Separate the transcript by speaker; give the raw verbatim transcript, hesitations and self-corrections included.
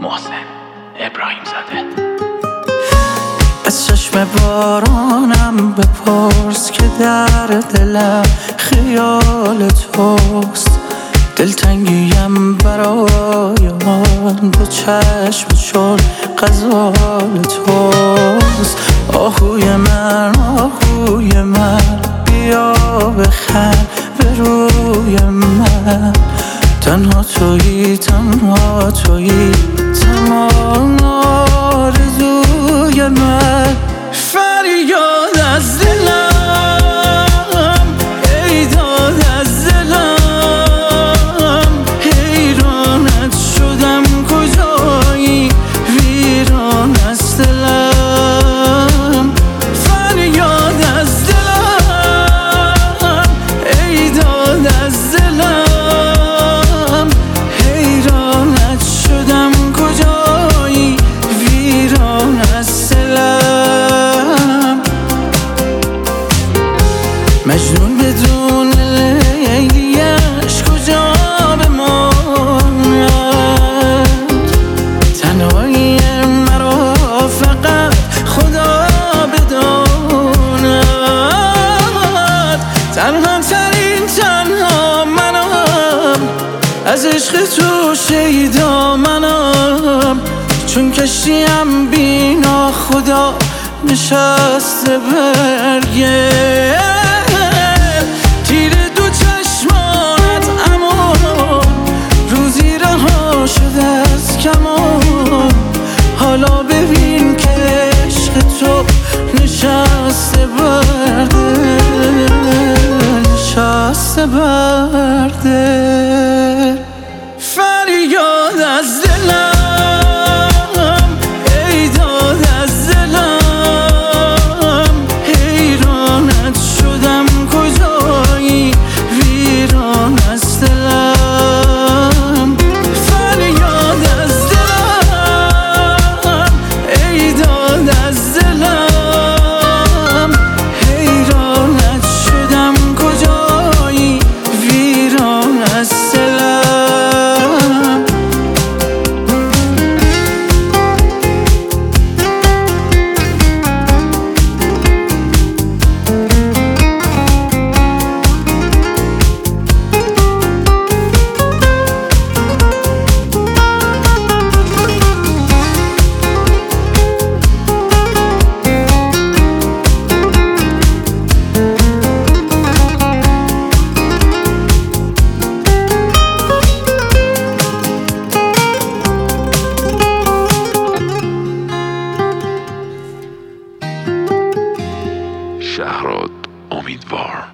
Speaker 1: محسن ابراهیم زاده.
Speaker 2: از چشم بارانم بپرس که در دلم خیال توست. دلتنگیم برای آن دو چشم چون غزال توست. آهوی من آهوی من بیا بخند به روی من. تنها تویی تنها تویی تمام آرزوی من. فریاد از دلم ای داد از دلم، حیرانت شدم کجایی ویران از دلم. فریاد از دلم ای داد از دلم، حیرانت شدم کجایی ویران از دلم. مجنون بدون لیلیش کجا بماند؟ تنهایی مرا فقط خدا بداند. تنها ترین تنها منم، از عشق تو شیدا منم. چون کشتیم بینا خدا نشسته برگه تیر دو چشمانت، اما روزی رها شده از کمان. حالا ببین که عشق تو نشسته برده نشسته برده. فریاد از دلم ای داد از دلم، حیرانت شدم کجایی ویران از دلم. فریاد از دلم ای داد از دلم، حیرانت شدم کجایی ویران از دلم.
Speaker 3: شهراد امیدوار.